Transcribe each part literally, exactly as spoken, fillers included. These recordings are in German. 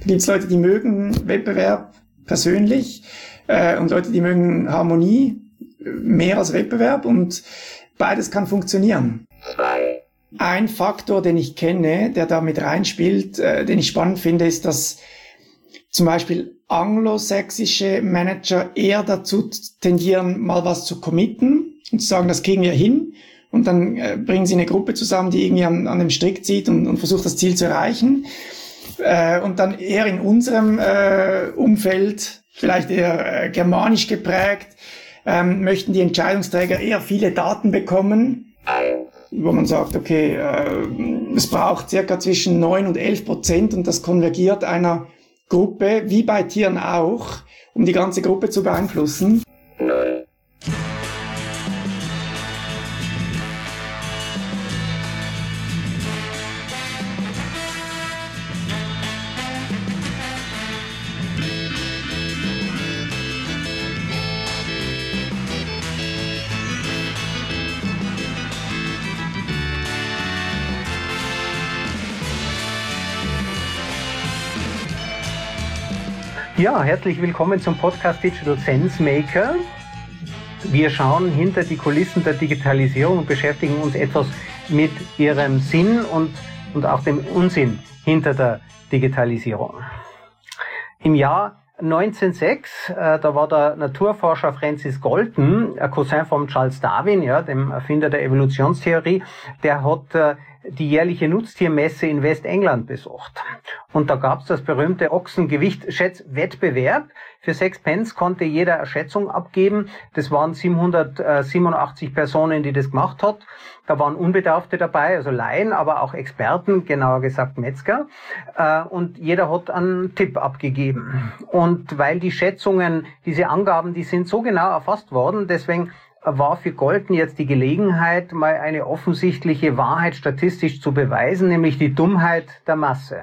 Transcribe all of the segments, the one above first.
gibt es Leute, die mögen Wettbewerb persönlich äh, und Leute, die mögen Harmonie mehr als Wettbewerb und beides kann funktionieren. Ein Faktor, den ich kenne, der da mit reinspielt, äh, den ich spannend finde, ist, dass zum Beispiel anglosächsische Manager eher dazu tendieren, mal was zu committen und zu sagen, das kriegen wir hin. Und dann äh, bringen sie eine Gruppe zusammen, die irgendwie an, an dem Strick zieht und, und versucht, das Ziel zu erreichen. Äh, und dann eher in unserem äh, Umfeld, vielleicht eher äh, germanisch geprägt, ähm, möchten die Entscheidungsträger eher viele Daten bekommen, wo man sagt, okay, äh, es braucht circa zwischen neun und elf Prozent und das konvergiert einer Gruppe, wie bei Tieren auch, um die ganze Gruppe zu beeinflussen. Ja, herzlich willkommen zum Podcast Digital Sense Maker. Wir schauen hinter die Kulissen der Digitalisierung und beschäftigen uns etwas mit ihrem Sinn und, und auch dem Unsinn hinter der Digitalisierung. Im Jahr neunzehnhundertsechs, äh, da war der Naturforscher Francis Galton, ein Cousin von Charles Darwin, ja, dem Erfinder der Evolutionstheorie, der hat äh, die jährliche Nutztiermesse in Westengland besucht. Und da gab's das berühmte Ochsengewicht-Schätzwettbewerb. Für sechs Pence konnte jeder eine Schätzung abgeben. Das waren siebenhundertsiebenundachtzig Personen, die das gemacht hat. Da waren Unbedarfte dabei, also Laien, aber auch Experten, genauer gesagt Metzger. Und jeder hat einen Tipp abgegeben. Und weil die Schätzungen, diese Angaben, die sind so genau erfasst worden, deswegen war für Galton jetzt die Gelegenheit, mal eine offensichtliche Wahrheit statistisch zu beweisen, nämlich die Dummheit der Masse.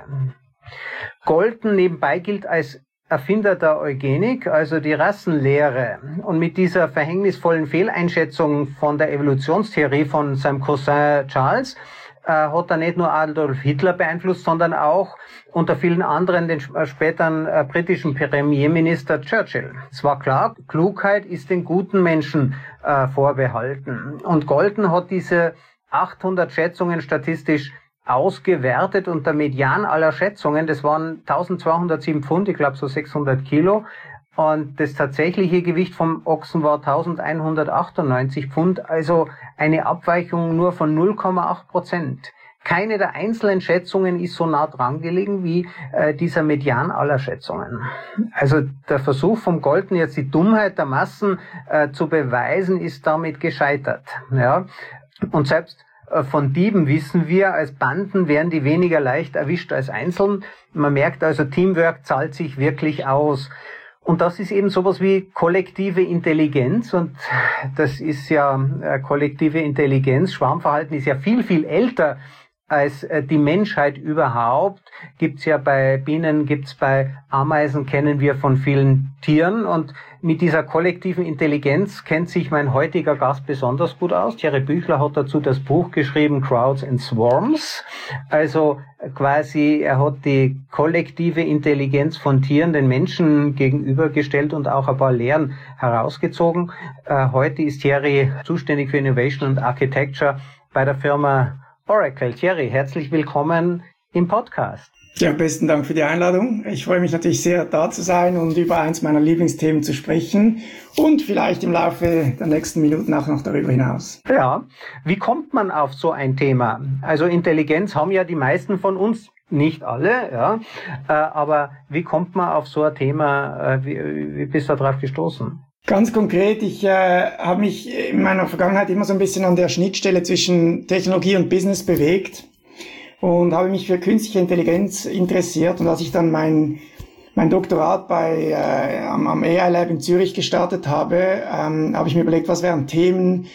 Galton nebenbei gilt als Erfinder der Eugenik, also die Rassenlehre. Und mit dieser verhängnisvollen Fehleinschätzung von der Evolutionstheorie von seinem Cousin Charles äh, hat er nicht nur Adolf Hitler beeinflusst, sondern auch unter vielen anderen den späteren äh, britischen Premierminister Churchill. Es war klar, Klugheit ist den guten Menschen äh, vorbehalten. Und Galton hat diese achthundert Schätzungen statistisch ausgewertet und der Median aller Schätzungen, das waren eintausendzweihundertsieben Pfund, ich glaube so sechshundert Kilo. Und das tatsächliche Gewicht vom Ochsen war eintausendeinhundertachtundneunzig Pfund, also eine Abweichung nur von null Komma acht Prozent. Keine der einzelnen Schätzungen ist so nah dran gelegen wie äh, dieser Median aller Schätzungen. Also der Versuch vom Galton, jetzt die Dummheit der Massen äh, zu beweisen, ist damit gescheitert. Ja? Und selbst äh, von Dieben wissen wir, als Banden werden die weniger leicht erwischt als einzeln. Man merkt also, Teamwork zahlt sich wirklich aus. Und das ist eben sowas wie kollektive Intelligenz. Und das ist ja äh, kollektive Intelligenz. Schwarmverhalten ist ja viel, viel älter als äh, die Menschheit überhaupt. Gibt's ja bei Bienen, gibt's bei Ameisen, kennen wir von vielen Tieren. Und mit dieser kollektiven Intelligenz kennt sich mein heutiger Gast besonders gut aus. Thierry Büchler hat dazu das Buch geschrieben, Crowds and Swarms. Also quasi, er hat die kollektive Intelligenz von Tieren den Menschen gegenübergestellt und auch ein paar Lehren herausgezogen. Äh, heute ist Thierry zuständig für Innovation und Architecture bei der Firma Oracle. Thierry, herzlich willkommen im Podcast. Ja, besten Dank für die Einladung. Ich freue mich natürlich sehr, da zu sein und über eins meiner Lieblingsthemen zu sprechen und vielleicht im Laufe der nächsten Minuten auch noch darüber hinaus. Ja, wie kommt man auf so ein Thema? Also Intelligenz haben ja die meisten von uns, nicht alle, ja, äh, aber wie kommt man auf so ein Thema, äh, wie, wie bist du darauf gestoßen? Ganz konkret, ich äh, habe mich in meiner Vergangenheit immer so ein bisschen an der Schnittstelle zwischen Technologie und Business bewegt und habe mich für künstliche Intelligenz interessiert. Und als ich dann mein mein Doktorat bei äh, am, am A I Lab in Zürich gestartet habe, ähm, habe ich mir überlegt, was wären Themen,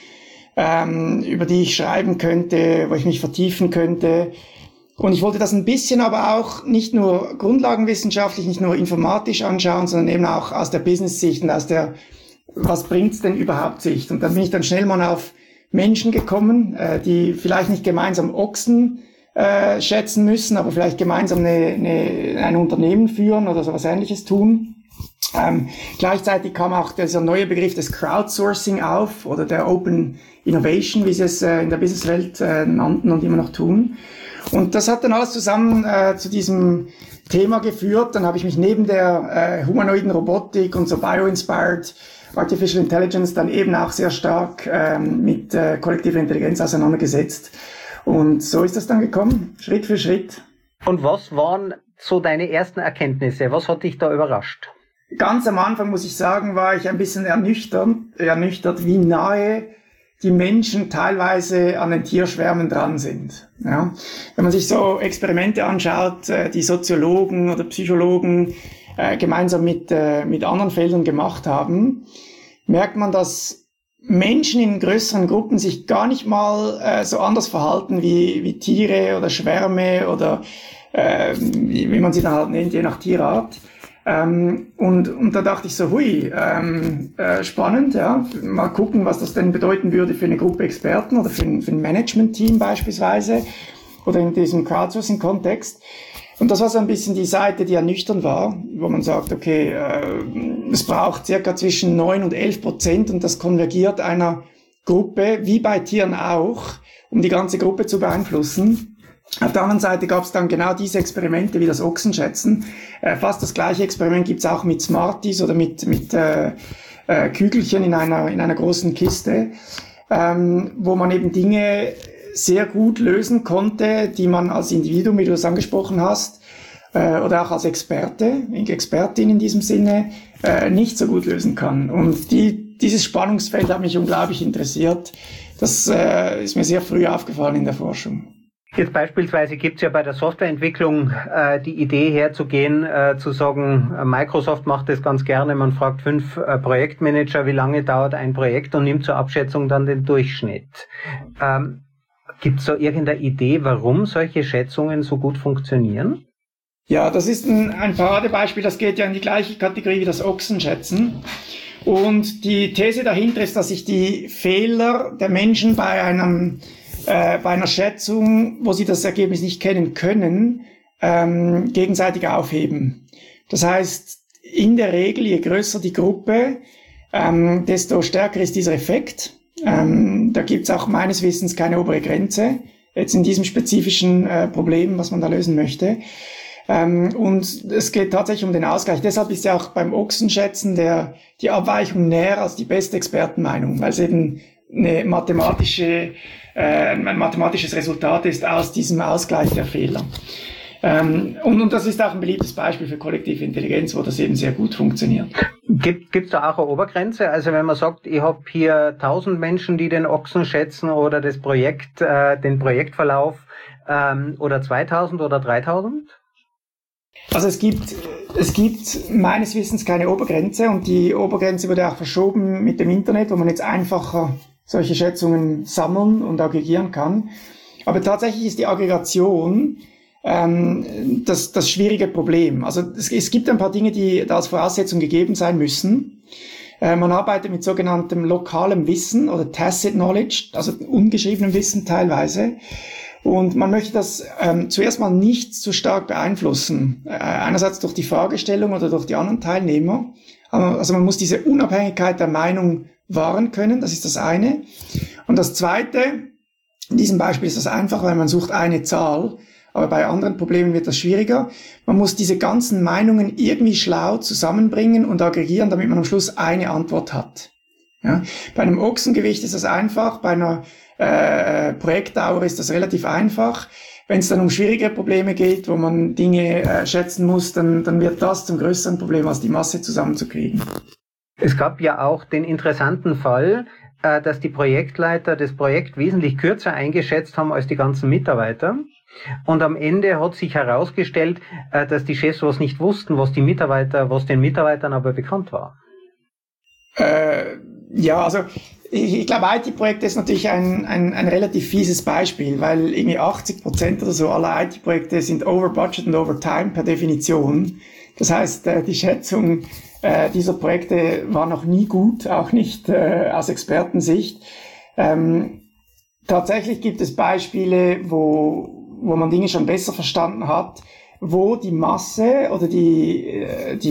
ähm, über die ich schreiben könnte, wo ich mich vertiefen könnte. Und ich wollte das ein bisschen aber auch nicht nur grundlagenwissenschaftlich, nicht nur informatisch anschauen, sondern eben auch aus der Business-Sicht und aus der was bringt's denn überhaupt Sicht. Und dann bin ich dann schnell mal auf Menschen gekommen, äh, die vielleicht nicht gemeinsam Ochsen äh, schätzen müssen, aber vielleicht gemeinsam eine, eine, ein Unternehmen führen oder so was Ähnliches tun. Ähm, gleichzeitig kam auch dieser neue Begriff des Crowdsourcing auf oder der Open Innovation, wie sie es äh, in der Businesswelt äh, nannten und immer noch tun. Und das hat dann alles zusammen äh, zu diesem Thema geführt. Dann habe ich mich neben der äh, humanoiden Robotik und so Bio-Inspired Artificial Intelligence dann eben auch sehr stark ähm, mit äh, kollektiver Intelligenz auseinandergesetzt. Und so ist das dann gekommen, Schritt für Schritt. Und was waren so deine ersten Erkenntnisse? Was hat dich da überrascht? Ganz am Anfang, muss ich sagen, war ich ein bisschen ernüchtert, ernüchtert, wie nahe die Menschen teilweise an den Tierschwärmen dran sind. Ja. Wenn man sich so Experimente anschaut, die Soziologen oder Psychologen äh, gemeinsam mit, äh, mit anderen Feldern gemacht haben, merkt man, dass Menschen in größeren Gruppen sich gar nicht mal äh, so anders verhalten wie, wie Tiere oder Schwärme oder äh, wie, wie man sie dann halt nennt, je nach Tierart. Ähm, und, und da dachte ich so, hui, ähm, äh, spannend, ja, mal gucken, was das denn bedeuten würde für eine Gruppe Experten oder für ein, für ein Management-Team beispielsweise oder in diesem Crowdsourcing-Kontext. Und das war so ein bisschen die Seite, die ernüchternd war, wo man sagt, okay, äh, es braucht circa zwischen neun und elf Prozent und das konvergiert einer Gruppe, wie bei Tieren auch, um die ganze Gruppe zu beeinflussen. Auf der anderen Seite gab es dann genau diese Experimente wie das Ochsenschätzen. Äh, fast das gleiche Experiment gibt's auch mit Smarties oder mit mit äh, äh, Kügelchen in einer in einer großen Kiste, ähm, wo man eben Dinge sehr gut lösen konnte, die man als Individuum, wie du es angesprochen hast, äh, oder auch als Experte, Expertin in diesem Sinne, äh, nicht so gut lösen kann. Und die dieses Spannungsfeld hat mich unglaublich interessiert. Das äh, ist mir sehr früh aufgefallen in der Forschung. Jetzt beispielsweise gibt es ja bei der Softwareentwicklung äh, die Idee herzugehen, äh, zu sagen, äh, Microsoft macht das ganz gerne, man fragt fünf äh, Projektmanager, wie lange dauert ein Projekt und nimmt zur Abschätzung dann den Durchschnitt. Ähm, gibt es da irgendeine Idee, warum solche Schätzungen so gut funktionieren? Ja, das ist ein, ein Paradebeispiel, das geht ja in die gleiche Kategorie wie das Ochsenschätzen. Und die These dahinter ist, dass sich die Fehler der Menschen bei einem Äh, bei einer Schätzung, wo sie das Ergebnis nicht kennen können, ähm, gegenseitig aufheben. Das heißt, in der Regel, je größer die Gruppe, ähm, desto stärker ist dieser Effekt. Ähm, da gibt es auch meines Wissens keine obere Grenze, jetzt in diesem spezifischen äh, Problem, was man da lösen möchte. Ähm, und es geht tatsächlich um den Ausgleich. Deshalb ist ja auch beim Ochsenschätzen der, die Abweichung näher als die beste Expertenmeinung, weil es eben eine mathematische, äh, ein mathematisches Resultat ist aus diesem Ausgleich der Fehler. Ähm, und, und das ist auch ein beliebtes Beispiel für kollektive Intelligenz, wo das eben sehr gut funktioniert. Gibt es da auch eine Obergrenze? Also wenn man sagt, ich habe hier tausend Menschen, die den Ochsen schätzen oder das Projekt, äh, den Projektverlauf ähm, oder zweitausend oder dreitausend? Also es gibt, es gibt meines Wissens keine Obergrenze und die Obergrenze wurde auch verschoben mit dem Internet, wo man jetzt einfacher solche Schätzungen sammeln und aggregieren kann. Aber tatsächlich ist die Aggregation ähm, das, das schwierige Problem. Also es, es gibt ein paar Dinge, die da als Voraussetzung gegeben sein müssen. Äh, man arbeitet mit sogenanntem lokalem Wissen oder Tacit Knowledge, also ungeschriebenem Wissen teilweise. Und man möchte das ähm, zuerst mal nicht zu stark beeinflussen. Äh, einerseits durch die Fragestellung oder durch die anderen Teilnehmer. Also man muss diese Unabhängigkeit der Meinung wahren können, das ist das eine. Und das zweite, in diesem Beispiel ist das einfach, weil man sucht eine Zahl, aber bei anderen Problemen wird das schwieriger. Man muss diese ganzen Meinungen irgendwie schlau zusammenbringen und aggregieren, damit man am Schluss eine Antwort hat. Ja? Bei einem Ochsengewicht ist das einfach, bei einer äh, Projektdauer ist das relativ einfach. Wenn es dann um schwierige Probleme geht, wo man Dinge äh, schätzen muss, dann, dann wird das zum größeren Problem, als die Masse zusammenzukriegen. Es gab ja auch den interessanten Fall, äh, dass die Projektleiter das Projekt wesentlich kürzer eingeschätzt haben als die ganzen Mitarbeiter. Und am Ende hat sich herausgestellt, äh, dass die Chefs was nicht wussten, was die Mitarbeiter, was den Mitarbeitern aber bekannt war. Äh, ja, also ich, ich glaube, I T-Projekte ist natürlich ein, ein, ein relativ fieses Beispiel, weil irgendwie achtzig Prozent oder so aller I T-Projekte sind over budget und over time per Definition. Das heißt, äh, die Schätzung äh, dieser Projekte war noch nie gut, auch nicht äh, aus Expertensicht. Ähm, tatsächlich gibt es Beispiele, wo wo man Dinge schon besser verstanden hat, wo die Masse oder die,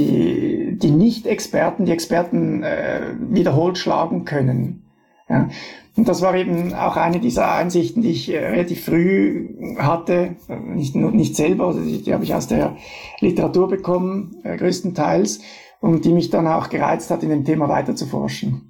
die, die Nicht-Experten, die Experten äh, wiederholt schlagen können. Ja. Und das war eben auch eine dieser Einsichten, die ich äh, relativ früh hatte, nicht, nicht selber, also die, die habe ich aus der Literatur bekommen, äh, größtenteils, und die mich dann auch gereizt hat, in dem Thema weiter zu forschen.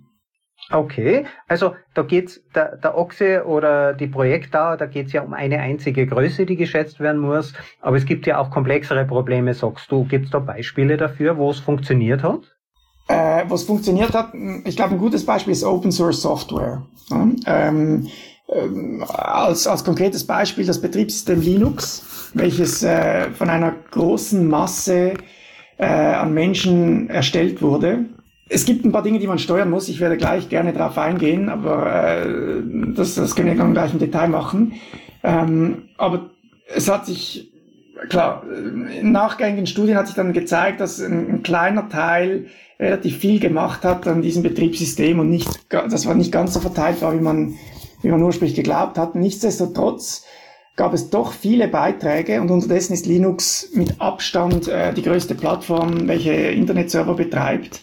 Okay, also da geht's der, der Ochse oder die Projektdauer, da geht's ja um eine einzige Größe, die geschätzt werden muss, aber es gibt ja auch komplexere Probleme, sagst du. Gibt's da Beispiele dafür, wo es funktioniert hat? Äh, was funktioniert hat, ich glaube, ein gutes Beispiel ist Open Source Software. Ja, ähm, ähm, als, als konkretes Beispiel das Betriebssystem Linux, welches äh, von einer großen Masse äh, an Menschen erstellt wurde. Es gibt ein paar Dinge, die man steuern muss. Ich werde gleich gerne darauf eingehen, aber äh, das, das können wir dann gleich im Detail machen. Ähm, aber es hat sich, klar, in nachgängigen Studien hat sich dann gezeigt, dass ein, ein kleiner Teil relativ viel gemacht hat an diesem Betriebssystem und nicht, das war nicht ganz so verteilt war, wie man, wie man ursprünglich geglaubt hat. Nichtsdestotrotz gab es doch viele Beiträge und unterdessen ist Linux mit Abstand äh, die größte Plattform, welche Internetserver betreibt.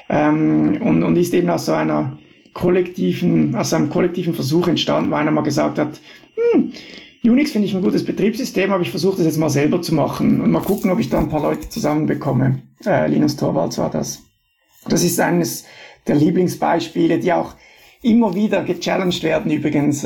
Ähm, und, und ist eben aus so einer kollektiven, aus einem kollektiven Versuch entstanden, wo einer mal gesagt hat, hm, Unix finde ich ein gutes Betriebssystem, aber ich versuche das jetzt mal selber zu machen und mal gucken, ob ich da ein paar Leute zusammenbekomme. Äh, Linus Torvalds war das. Das ist eines der Lieblingsbeispiele, die auch immer wieder gechallenged werden übrigens,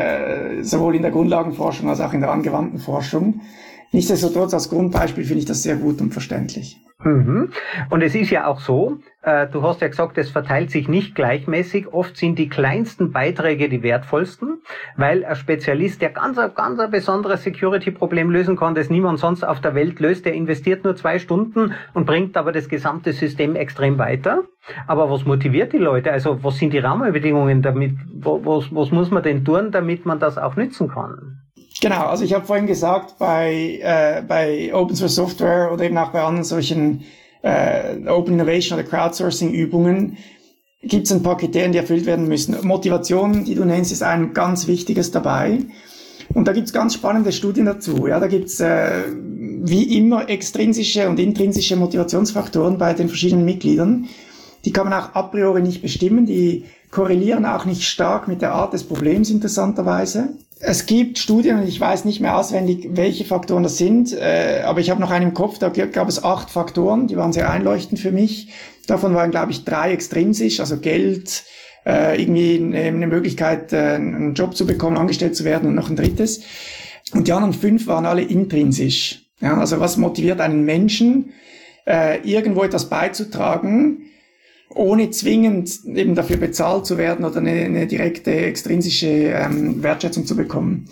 äh, sowohl in der Grundlagenforschung als auch in der angewandten Forschung. Nichtsdestotrotz als Grundbeispiel finde ich das sehr gut und verständlich. Mhm. Und es ist ja auch so, äh, du hast ja gesagt, es verteilt sich nicht gleichmäßig. Oft sind die kleinsten Beiträge die wertvollsten, weil ein Spezialist, der ganz, ganz ein besonderes Security-Problem lösen kann, das niemand sonst auf der Welt löst, der investiert nur zwei Stunden und bringt aber das gesamte System extrem weiter. Aber was motiviert die Leute? Also was sind die Rahmenbedingungen damit? Was, was muss man denn tun, damit man das auch nützen kann? Genau, also ich habe vorhin gesagt, bei äh, bei Open Source Software oder eben auch bei anderen solchen äh, Open Innovation oder Crowdsourcing Übungen gibt es ein paar Kriterien, die erfüllt werden müssen. Motivation, die du nennst, ist ein ganz wichtiges dabei. Und da gibt es ganz spannende Studien dazu. Ja, da gibt es äh, wie immer extrinsische und intrinsische Motivationsfaktoren bei den verschiedenen Mitgliedern. Die kann man auch a priori nicht bestimmen. Die korrelieren auch nicht stark mit der Art des Problems, interessanterweise. Es gibt Studien, und ich weiß nicht mehr auswendig, welche Faktoren das sind, äh, aber ich habe noch einen im Kopf, da gab es acht Faktoren, die waren sehr einleuchtend für mich. Davon waren, glaube ich, drei extrinsisch, also Geld, äh, irgendwie eine, eine Möglichkeit, äh, einen Job zu bekommen, angestellt zu werden und noch ein drittes. Und die anderen fünf waren alle intrinsisch. Ja, also was motiviert einen Menschen, äh, irgendwo etwas beizutragen, ohne zwingend eben dafür bezahlt zu werden oder eine, eine direkte extrinsische ähm, Wertschätzung zu bekommen.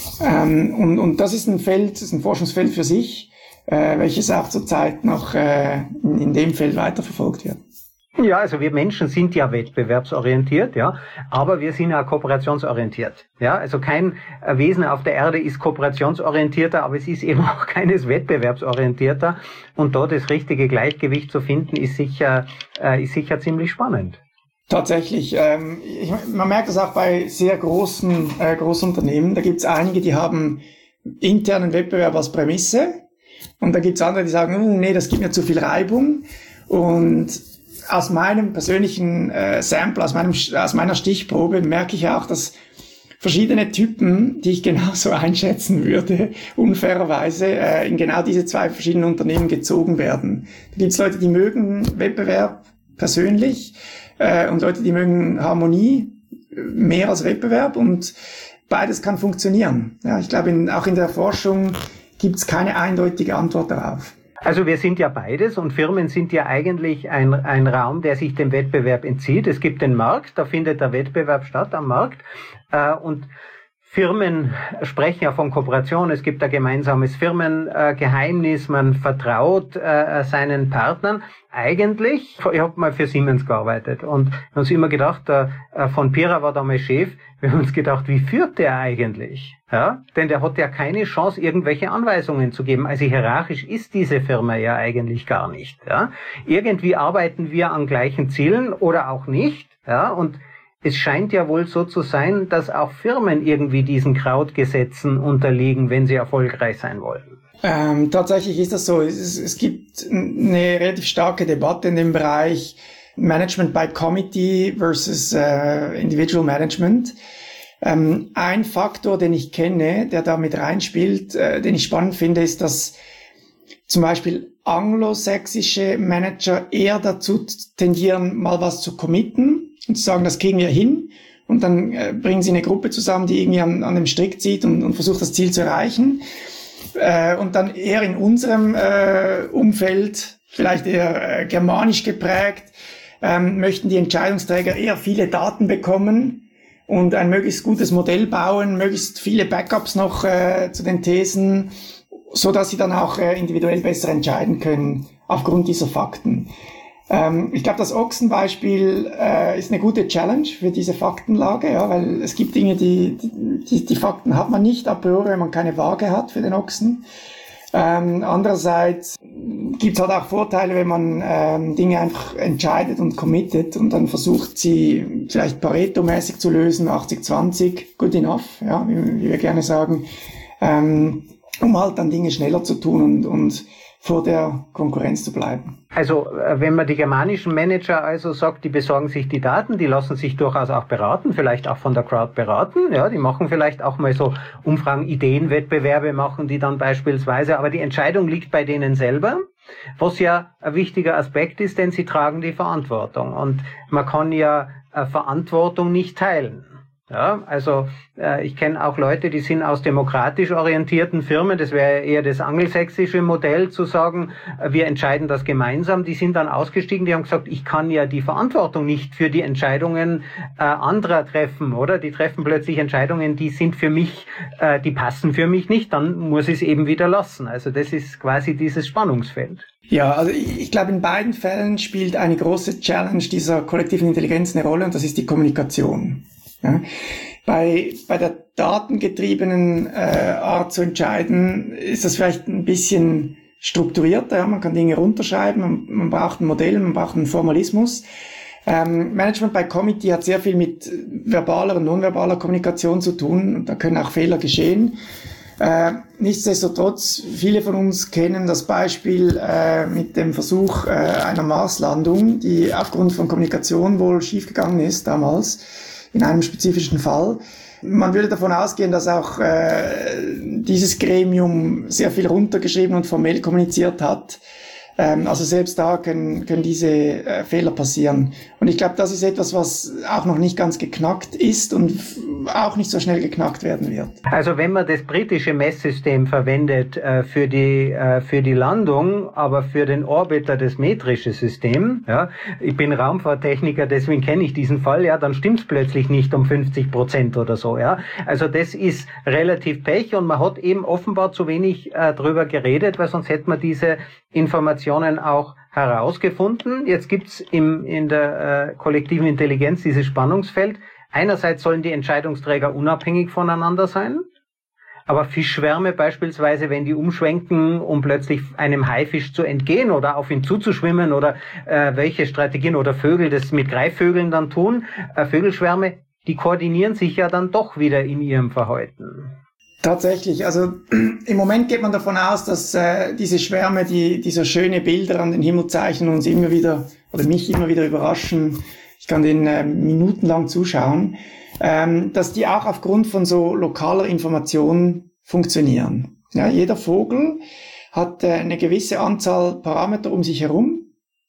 Ähm, und, und das ist ein Feld, das ist ein Forschungsfeld für sich, äh, welches auch zurzeit noch äh, in, in dem Feld weiterverfolgt wird. Ja, also wir Menschen sind ja wettbewerbsorientiert, ja, aber wir sind ja kooperationsorientiert. Ja, also kein Wesen auf der Erde ist kooperationsorientierter, aber es ist eben auch keines wettbewerbsorientierter. Und da das richtige Gleichgewicht zu finden, ist sicher, äh, ist sicher ziemlich spannend. Tatsächlich. Ähm, ich, man merkt das auch bei sehr großen, äh, großen Unternehmen. Da gibt es einige, die haben internen Wettbewerb als Prämisse. Und da gibt es andere, die sagen, oh, nee, das gibt mir zu viel Reibung. Und aus meinem persönlichen äh, Sample, aus, meinem, aus meiner Stichprobe merke ich auch, dass verschiedene Typen, die ich genauso einschätzen würde, unfairerweise äh, in genau diese zwei verschiedenen Unternehmen gezogen werden. Da gibt es Leute, die mögen Wettbewerb persönlich äh, und Leute, die mögen Harmonie mehr als Wettbewerb, und beides kann funktionieren. Ja, ich glaube, in, auch in der Forschung gibt es keine eindeutige Antwort darauf. Also wir sind ja beides, und Firmen sind ja eigentlich ein, ein Raum, der sich dem Wettbewerb entzieht. Es gibt den Markt, da findet der Wettbewerb statt am Markt, äh, und Firmen sprechen ja von Kooperation. Es gibt ein gemeinsames Firmengeheimnis, man vertraut äh, seinen Partnern. Eigentlich, ich habe mal für Siemens gearbeitet und wir haben uns immer gedacht, äh, von Pira war damals Chef, wir haben uns gedacht, wie führt der eigentlich? Ja, denn der hat ja keine Chance, irgendwelche Anweisungen zu geben. Also hierarchisch ist diese Firma ja eigentlich gar nicht. Ja, irgendwie arbeiten wir an gleichen Zielen oder auch nicht. Ja, und es scheint ja wohl so zu sein, dass auch Firmen irgendwie diesen Krautgesetzen unterliegen, wenn sie erfolgreich sein wollen. Ähm, tatsächlich ist das so. Es, es gibt eine relativ starke Debatte in dem Bereich Management by Committee versus äh, Individual Management. Ähm, ein Faktor, den ich kenne, der da mit reinspielt, äh, den ich spannend finde, ist, dass zum Beispiel anglosächsische Manager eher dazu tendieren, mal was zu committen und zu sagen, das kriegen wir hin. Und dann äh, bringen sie eine Gruppe zusammen, die irgendwie an, an dem Strick zieht und, und versucht, das Ziel zu erreichen. Äh, und dann eher in unserem äh, Umfeld, vielleicht eher äh, germanisch geprägt, ähm, möchten die Entscheidungsträger eher viele Daten bekommen und ein möglichst gutes Modell bauen, möglichst viele Backups noch äh, zu den Thesen, so dass sie dann auch äh, individuell besser entscheiden können aufgrund dieser Fakten. Ähm, ich glaube, das Ochsenbeispiel äh, ist eine gute Challenge für diese Faktenlage, ja, weil es gibt Dinge, die, die, die Fakten hat man nicht a priori, wenn man keine Waage hat für den Ochsen. Ähm, andererseits gibt es halt auch Vorteile, wenn man ähm, Dinge einfach entscheidet und committet und dann versucht, sie vielleicht Pareto-mäßig zu lösen, achtzig zwanzig, good enough, ja, wie, wie wir gerne sagen, ähm, um halt dann Dinge schneller zu tun und, und vor der Konkurrenz zu bleiben. Also wenn man die germanischen Manager also sagt, die besorgen sich die Daten, die lassen sich durchaus auch beraten, vielleicht auch von der Crowd beraten, ja, die machen vielleicht auch mal so Umfragen, Ideenwettbewerbe machen die dann beispielsweise, aber die Entscheidung liegt bei denen selber, was ja ein wichtiger Aspekt ist, denn sie tragen die Verantwortung und man kann ja äh, Verantwortung nicht teilen. Ja, also äh, ich kenne auch Leute, die sind aus demokratisch orientierten Firmen, das wäre eher das angelsächsische Modell, zu sagen, äh, wir entscheiden das gemeinsam. Die sind dann ausgestiegen, die haben gesagt, ich kann ja die Verantwortung nicht für die Entscheidungen äh, anderer treffen, oder? Die treffen plötzlich Entscheidungen, die sind für mich, äh, die passen für mich nicht, dann muss ich es eben wieder lassen. Also das ist quasi dieses Spannungsfeld. Ja, also ich, ich glaube, in beiden Fällen spielt eine große Challenge dieser kollektiven Intelligenz eine Rolle und das ist die Kommunikation. Ja. Bei, bei der datengetriebenen äh, Art zu entscheiden, ist das vielleicht ein bisschen strukturierter. Ja. Man kann Dinge runterschreiben, man, man braucht ein Modell, man braucht einen Formalismus. Ähm, Management by Committee hat sehr viel mit verbaler und nonverbaler Kommunikation zu tun und da können auch Fehler geschehen. Äh, nichtsdestotrotz, viele von uns kennen das Beispiel äh, mit dem Versuch äh, einer Marslandung, die aufgrund von Kommunikation wohl schiefgegangen ist damals. In einem spezifischen Fall. Man würde davon ausgehen, dass auch äh, dieses Gremium sehr viel runtergeschrieben und formell kommuniziert hat. Ähm, also selbst da können, können diese äh, Fehler passieren. Und ich glaube, das ist etwas, was auch noch nicht ganz geknackt ist und f- auch nicht so schnell geknackt werden wird. Also wenn man das britische Messsystem verwendet äh, für die äh, für die Landung, aber für den Orbiter das metrische System, ja, ich bin Raumfahrttechniker, deswegen kenne ich diesen Fall, ja, dann stimmt es plötzlich nicht um fünfzig Prozent oder so, ja. Also das ist relativ Pech und man hat eben offenbar zu wenig äh, drüber geredet, weil sonst hätte man diese Informationen auch herausgefunden. Jetzt gibt's im in der äh, kollektiven Intelligenz dieses Spannungsfeld. Einerseits sollen die Entscheidungsträger unabhängig voneinander sein, aber Fischschwärme beispielsweise, wenn die umschwenken, um plötzlich einem Haifisch zu entgehen oder auf ihn zuzuschwimmen oder äh, welche Strategien oder Vögel das mit Greifvögeln dann tun, äh, Vögelschwärme, die koordinieren sich ja dann doch wieder in ihrem Verhalten. Tatsächlich, also im Moment geht man davon aus, dass äh, diese Schwärme, die, die so schöne Bilder an den Himmel zeichnen, uns immer wieder oder mich immer wieder überraschen. Ich kann denen äh, minutenlang zuschauen, ähm, dass die auch aufgrund von so lokaler Information funktionieren. Ja, jeder Vogel hat äh, eine gewisse Anzahl Parameter um sich herum.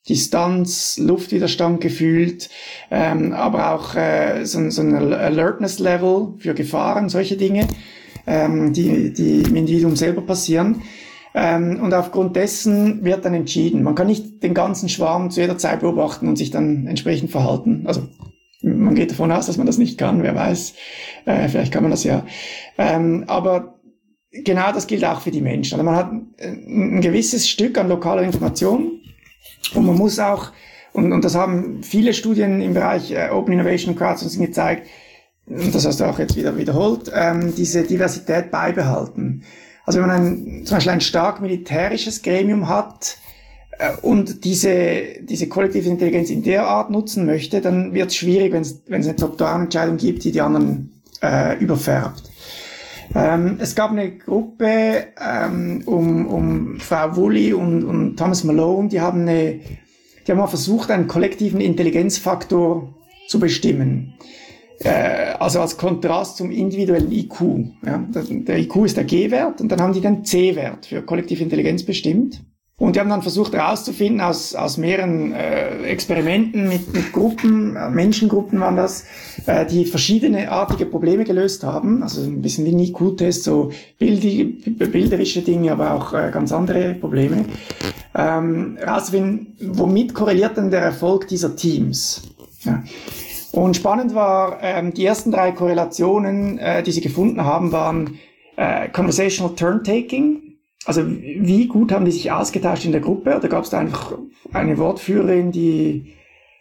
Distanz, Luftwiderstand gefühlt, ähm, aber auch äh, so, so ein Alertness-Level für Gefahren, solche Dinge, ähm, die, die im Individuum selber passieren. Ähm, und aufgrund dessen wird dann entschieden. Man kann nicht den ganzen Schwarm zu jeder Zeit beobachten und sich dann entsprechend verhalten. Also man geht davon aus, dass man das nicht kann, wer weiß. Äh, vielleicht kann man das ja. Ähm, aber genau das gilt auch für die Menschen. Also man hat ein, ein gewisses Stück an lokaler Information und man muss auch, und, und das haben viele Studien im Bereich äh, Open Innovation und Crowdsourcing gezeigt, und das hast du auch jetzt wieder wiederholt, ähm, diese Diversität beibehalten. Also wenn man ein, zum Beispiel ein stark militärisches Gremium hat, und diese, diese kollektive Intelligenz in der Art nutzen möchte, dann wird es schwierig, wenn es eine Top-Down-Entscheidung gibt, die die anderen äh, überfärbt. Ähm, es gab eine Gruppe ähm, um, um Frau Woolley und, und Thomas Malone, die haben, eine, die haben mal versucht, einen kollektiven Intelligenzfaktor zu bestimmen. Äh, also als Kontrast zum individuellen I Q. Ja. Der I Q ist der G-Wert und dann haben die den C-Wert für kollektive Intelligenz bestimmt. Und die haben dann versucht herauszufinden aus, aus mehreren äh, Experimenten mit, mit Gruppen, äh, Menschengruppen waren das, äh, die verschiedene artige Probleme gelöst haben. Also ein bisschen wie ein I Q-Test, so bildi, bilderische Dinge, aber auch äh, ganz andere Probleme. Ähm, herauszufinden, womit korreliert denn der Erfolg dieser Teams? Ja. Und spannend war, ähm, die ersten drei Korrelationen, äh, die sie gefunden haben, waren äh, Conversational Turn-Taking. Also wie gut haben die sich ausgetauscht in der Gruppe? Oder gab es da einfach eine Wortführerin, die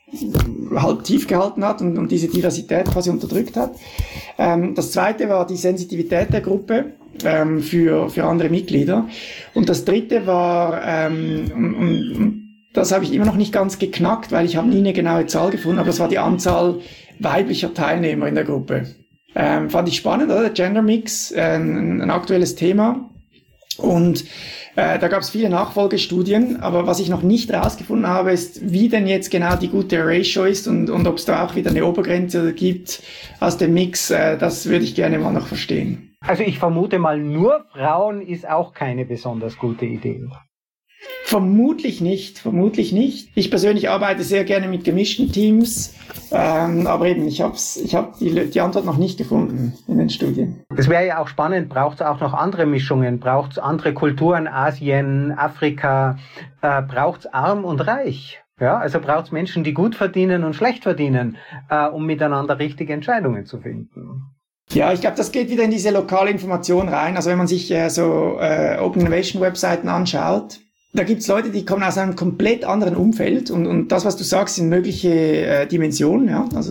halb tief gehalten hat und, und diese Diversität quasi unterdrückt hat? Ähm, das zweite war die Sensitivität der Gruppe ähm, für, für andere Mitglieder. Und das dritte war, ähm, und, und, das habe ich immer noch nicht ganz geknackt, weil ich habe nie eine genaue Zahl gefunden, aber das war die Anzahl weiblicher Teilnehmer in der Gruppe. Ähm, fand ich spannend, oder? Der Gender Mix, äh, ein, ein aktuelles Thema. Und äh, da gab es viele Nachfolgestudien, aber was ich noch nicht rausgefunden habe, ist, wie denn jetzt genau die gute Ratio ist und, und ob es da auch wieder eine Obergrenze gibt aus dem Mix, äh, das würde ich gerne mal noch verstehen. Also ich vermute mal, nur Frauen ist auch keine besonders gute Idee. Vermutlich nicht, vermutlich nicht. Ich persönlich arbeite sehr gerne mit gemischten Teams, ähm, aber eben, ich habe ich hab die, die Antwort noch nicht gefunden in den Studien. Das wäre ja auch spannend, braucht es auch noch andere Mischungen, braucht es andere Kulturen, Asien, Afrika, äh, braucht es arm und reich? Ja, also braucht es Menschen, die gut verdienen und schlecht verdienen, äh, um miteinander richtige Entscheidungen zu finden. Ja, ich glaube, das geht wieder in diese lokale Information rein. Also wenn man sich äh, so äh, Open Innovation Webseiten anschaut, da gibt's Leute, die kommen aus einem komplett anderen Umfeld und, und das, was du sagst, sind mögliche äh, Dimensionen. Ja? Also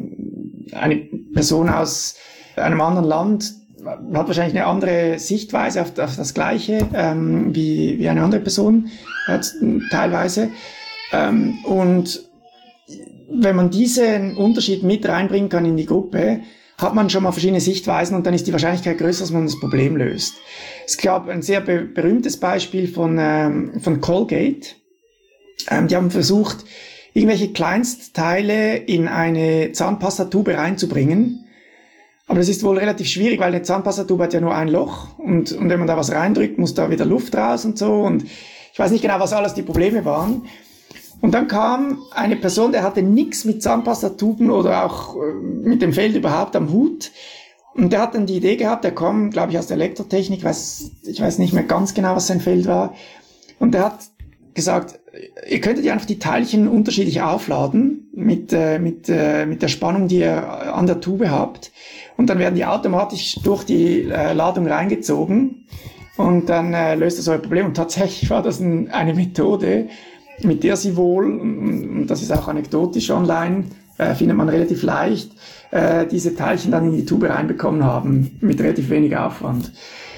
eine Person aus einem anderen Land hat wahrscheinlich eine andere Sichtweise auf, auf das Gleiche ähm, wie, wie eine andere Person äh, teilweise. Ähm, und wenn man diesen Unterschied mit reinbringen kann in die Gruppe, hat man schon mal verschiedene Sichtweisen und dann ist die Wahrscheinlichkeit größer, dass man das Problem löst. Es gab ein sehr be- berühmtes Beispiel von, ähm, von Colgate. Ähm, die haben versucht, irgendwelche Kleinstteile in eine Zahnpastatube reinzubringen. Aber das ist wohl relativ schwierig, weil eine Zahnpastatube hat ja nur ein Loch und, und wenn man da was reindrückt, muss da wieder Luft raus und so. Und ich weiß nicht genau, was alles die Probleme waren. Und dann kam eine Person, der hatte nichts mit Zahnpastatuben oder auch äh, mit dem Feld überhaupt am Hut. Und der hat dann die Idee gehabt, der kam, glaube ich, aus der Elektrotechnik, weiß, ich weiß nicht mehr ganz genau, was sein Feld war. Und der hat gesagt, ihr könntet ja einfach die Teilchen unterschiedlich aufladen mit, äh, mit, äh, mit der Spannung, die ihr an der Tube habt. Und dann werden die automatisch durch die äh, Ladung reingezogen. Und dann äh, löst das euer Problem. Und tatsächlich war das ein, eine Methode, mit der sie wohl, und das ist auch anekdotisch online, äh, findet man relativ leicht, äh, diese Teilchen dann in die Tube reinbekommen haben, mit relativ wenig Aufwand.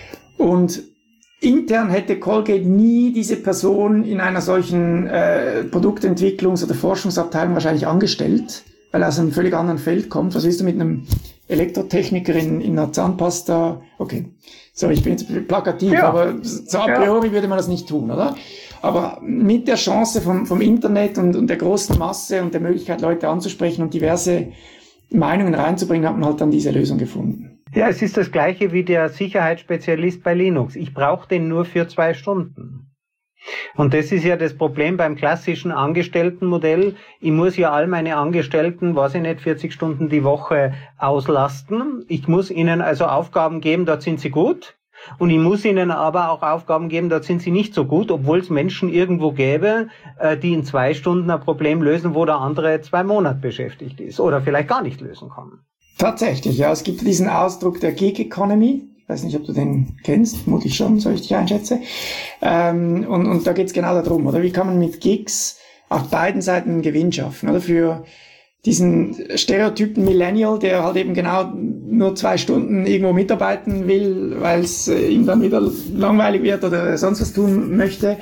Und intern hätte Colgate nie diese Person in einer solchen äh, Produktentwicklungs- oder Forschungsabteilung wahrscheinlich angestellt, weil er aus einem völlig anderen Feld kommt. Was willst du mit einem Elektrotechniker in, in einer Zahnpasta? Okay, sorry, ich bin jetzt plakativ, ja. aber so a priori ja. würde man das nicht tun, oder? Aber mit der Chance vom, vom Internet und, und der großen Masse und der Möglichkeit, Leute anzusprechen und diverse Meinungen reinzubringen, hat man halt dann diese Lösung gefunden. Ja, es ist das Gleiche wie der Sicherheitsspezialist bei Linux. Ich brauche den nur für zwei Stunden. Und das ist ja das Problem beim klassischen Angestelltenmodell. Ich muss ja all meine Angestellten, weiß ich nicht, vierzig Stunden die Woche auslasten. Ich muss ihnen also Aufgaben geben, dort sind sie gut. Und ich muss ihnen aber auch Aufgaben geben, dort sind sie nicht so gut, obwohl es Menschen irgendwo gäbe, die in zwei Stunden ein Problem lösen, wo der andere zwei Monate beschäftigt ist oder vielleicht gar nicht lösen kann. Tatsächlich, ja. Es gibt diesen Ausdruck der Gig Economy. Ich weiß nicht, ob du den kennst, vermutlich schon, so ich dich einschätze. Ähm, und, und da geht's genau darum, oder? Wie kann man mit Gigs auf beiden Seiten einen Gewinn schaffen, oder? Für diesen Stereotypen Millennial, der halt eben genau nur zwei Stunden irgendwo mitarbeiten will, weil es ihm dann wieder langweilig wird oder sonst was tun möchte.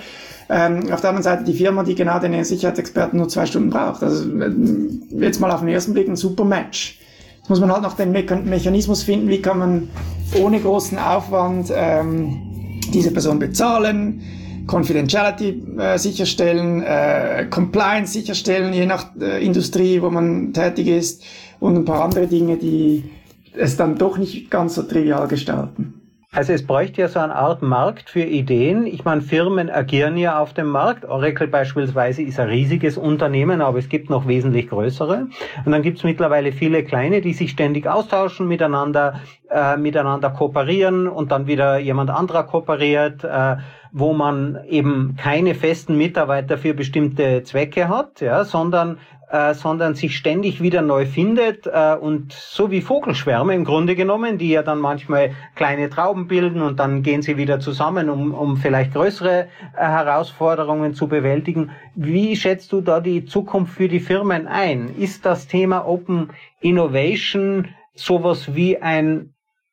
Ähm, auf der anderen Seite die Firma, die genau den Sicherheitsexperten nur zwei Stunden braucht. Also jetzt mal auf den ersten Blick ein super Match. Jetzt muss man halt noch den Me- Mechanismus finden, wie kann man ohne großen Aufwand ähm, diese Person bezahlen, Confidentiality äh, sicherstellen, äh, Compliance sicherstellen, je nach äh, Industrie, wo man tätig ist, und ein paar andere Dinge, die es dann doch nicht ganz so trivial gestalten. Also es bräuchte ja so eine Art Markt für Ideen. Ich meine, Firmen agieren ja auf dem Markt. Oracle beispielsweise ist ein riesiges Unternehmen, aber es gibt noch wesentlich größere. Und dann gibt es mittlerweile viele kleine, die sich ständig austauschen, miteinander äh, miteinander kooperieren und dann wieder jemand anderer kooperiert, äh, wo man eben keine festen Mitarbeiter für bestimmte Zwecke hat, ja, sondern Äh, sondern sich ständig wieder neu findet äh, und so wie Vogelschwärme im Grunde genommen, die ja dann manchmal kleine Trauben bilden und dann gehen sie wieder zusammen, um, um vielleicht größere äh, Herausforderungen zu bewältigen. Wie schätzt du da die Zukunft für die Firmen ein? Ist das Thema Open Innovation sowas wie ein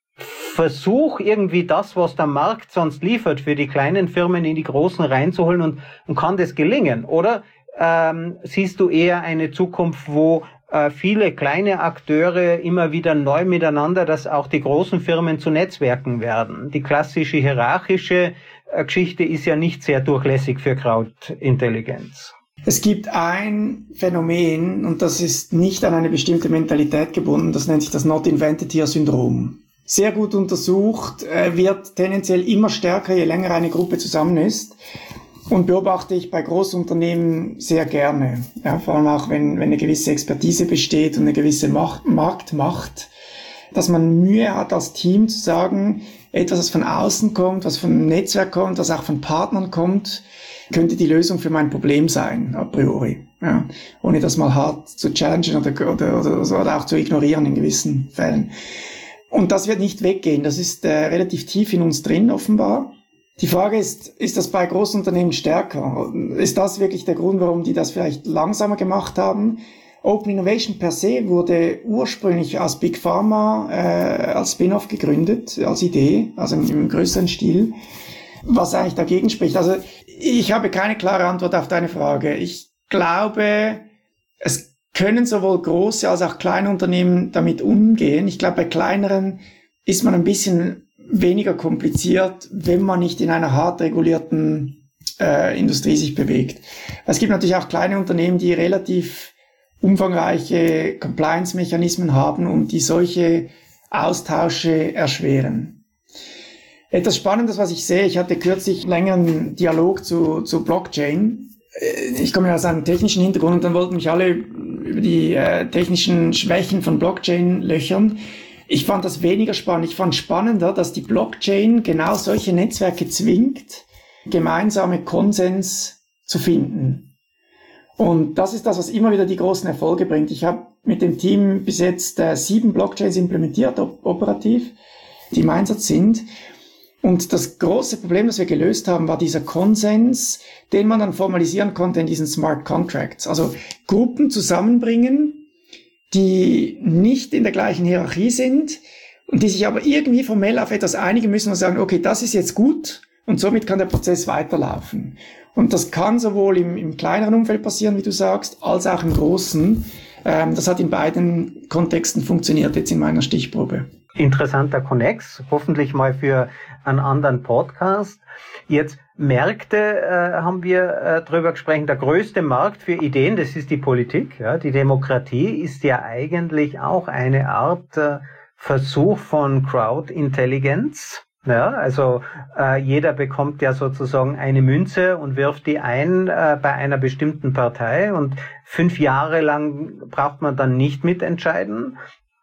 Versuch, irgendwie das, was der Markt sonst liefert, für die kleinen Firmen in die großen reinzuholen, und, und kann das gelingen? Oder Ähm, siehst du eher eine Zukunft, wo äh, viele kleine Akteure immer wieder neu miteinander, dass auch die großen Firmen zu Netzwerken werden? Die klassische hierarchische äh, Geschichte ist ja nicht sehr durchlässig für Crowd-Intelligenz. Es gibt ein Phänomen, und das ist nicht an eine bestimmte Mentalität gebunden, das nennt sich das Not-Invented-Here-Syndrom. Sehr gut untersucht, äh, wird tendenziell immer stärker, je länger eine Gruppe zusammen ist. Und beobachte ich bei Großunternehmen sehr gerne. Ja, vor allem auch, wenn, wenn eine gewisse Expertise besteht und eine gewisse Macht, Marktmacht, dass man Mühe hat, als Team zu sagen, etwas, was von außen kommt, was von einem Netzwerk kommt, was auch von Partnern kommt, könnte die Lösung für mein Problem sein, a priori. Ja, ohne das mal hart zu challengen oder, oder, oder, oder auch zu ignorieren in gewissen Fällen. Und das wird nicht weggehen. Das ist äh, relativ tief in uns drin, offenbar. Die Frage ist, ist das bei Großunternehmen stärker? Ist das wirklich der Grund, warum die das vielleicht langsamer gemacht haben? Open Innovation per se wurde ursprünglich als Big Pharma äh, als Spin-off gegründet, als Idee, also im, im größeren Stil. Was eigentlich dagegen spricht? Also ich habe keine klare Antwort auf deine Frage. Ich glaube, es können sowohl große als auch kleine Unternehmen damit umgehen. Ich glaube, bei kleineren ist man ein bisschen weniger kompliziert, wenn man nicht in einer hart regulierten äh, Industrie sich bewegt. Es gibt natürlich auch kleine Unternehmen, die relativ umfangreiche Compliance-Mechanismen haben und die solche Austausche erschweren. Etwas Spannendes, was ich sehe, ich hatte kürzlich einen längeren Dialog zu, zu Blockchain. Ich komme ja aus einem technischen Hintergrund und dann wollten mich alle über die äh, technischen Schwächen von Blockchain löchern. Ich fand das weniger spannend. Ich fand spannender, dass die Blockchain genau solche Netzwerke zwingt, gemeinsame Konsens zu finden. Und das ist das, was immer wieder die großen Erfolge bringt. Ich habe mit dem Team bis jetzt äh, sieben Blockchains implementiert, op- operativ, die im Einsatz sind. Und das große Problem, das wir gelöst haben, war dieser Konsens, den man dann formalisieren konnte in diesen Smart Contracts. Also Gruppen zusammenbringen, die nicht in der gleichen Hierarchie sind und die sich aber irgendwie formell auf etwas einigen müssen und sagen, okay, das ist jetzt gut und somit kann der Prozess weiterlaufen. Und das kann sowohl im, im kleineren Umfeld passieren, wie du sagst, als auch im großen. Ähm, das hat in beiden Kontexten funktioniert, jetzt in meiner Stichprobe. Interessanter Connex, hoffentlich mal für einen anderen Podcast. Jetzt Märkte äh, haben wir äh, drüber gesprochen. Der größte Markt für Ideen, das ist die Politik. Ja. Die Demokratie ist ja eigentlich auch eine Art äh, Versuch von Crowd-Intelligenz. Ja, also äh, jeder bekommt ja sozusagen eine Münze und wirft die ein äh, bei einer bestimmten Partei und fünf Jahre lang braucht man dann nicht mitentscheiden.